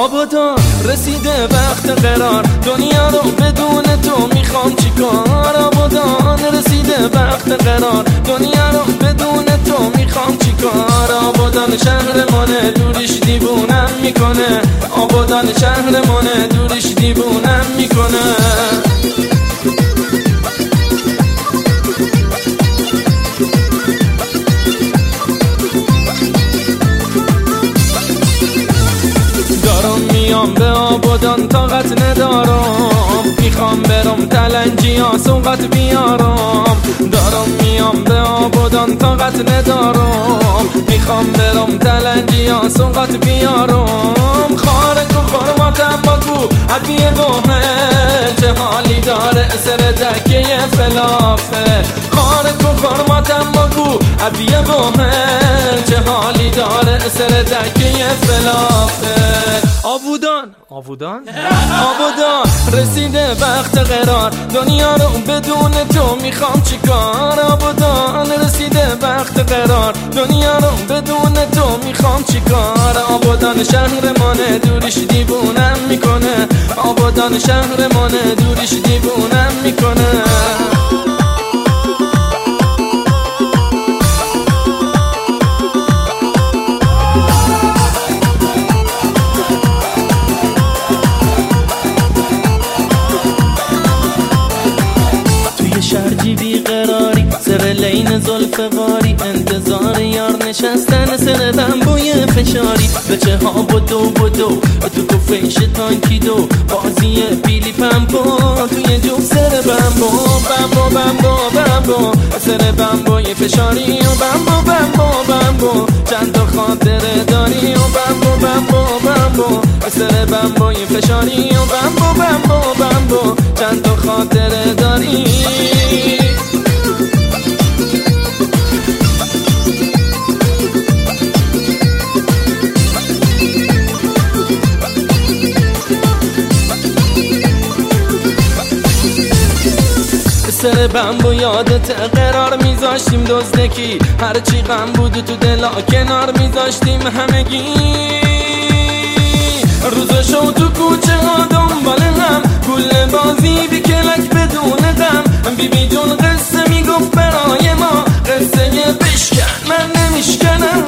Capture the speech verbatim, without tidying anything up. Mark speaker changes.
Speaker 1: آبادان رسیده وقت قرار، دنیا رو بدون تو میخوام چیکار. آبادان رسیده وقت قرار، دنیا رو بدون تو میخوام چیکار. آبادان شهرمونه دوریش دیوونم میکنه، آبادان شهرمونه دوریش دیوونم میکنه. میام به آبادان طاقت ندارم، میخوام برم تلنجیا سوقت بیارم. دارم میام به آبادان طاقت ندارم، میخوام برم تلنجیا سوقت بیارم. خارک و خرماتم بگو عبیه گوهه، چه حالی داره سر دکه فلافه. خارک و خرماتم بگو عبیه گوهه، چه حالی داره سر دکه فلافه. آبادان آبادان آبادان رسیده وقت قرار، دنیا رو بدون تو میخوام چیکار. آبادان رسیده وقت قرار، دنیا رو بدون تو میخوام چیکار. آبادان شهرمونه دوریش دیوونم میکنه، آبادان شهرمونه دوریش دیوونم میکنه. شرجی بیقراری سر لین زلف غاری، انتظار یار نشستن سر بمبوی فشاری. به چه ها بدو بدو تو کفش تانکی دو، بازی پیلی پمپو توی جو سر بمبو. بمبو بمبو بمبو سر بمبوی فشاری و بمبو بمبو بمبو چند تا خاطره داری. و بمبو بمبو بمبو سر بمبوی فشاری و بمبو بمبو بمبو چند تا خاطره داری. سر بمبو یادت قرار میذاشتیم دزدکی، هرچی غم بود تو دلا کنار میذاشتیم همگی. روزشو تو کوچه ها دنبال هم، گل بازی بی کلک بدون دم. بی بی جون قصه میگفت برای ما، قصه بشکن من نمیشکنم.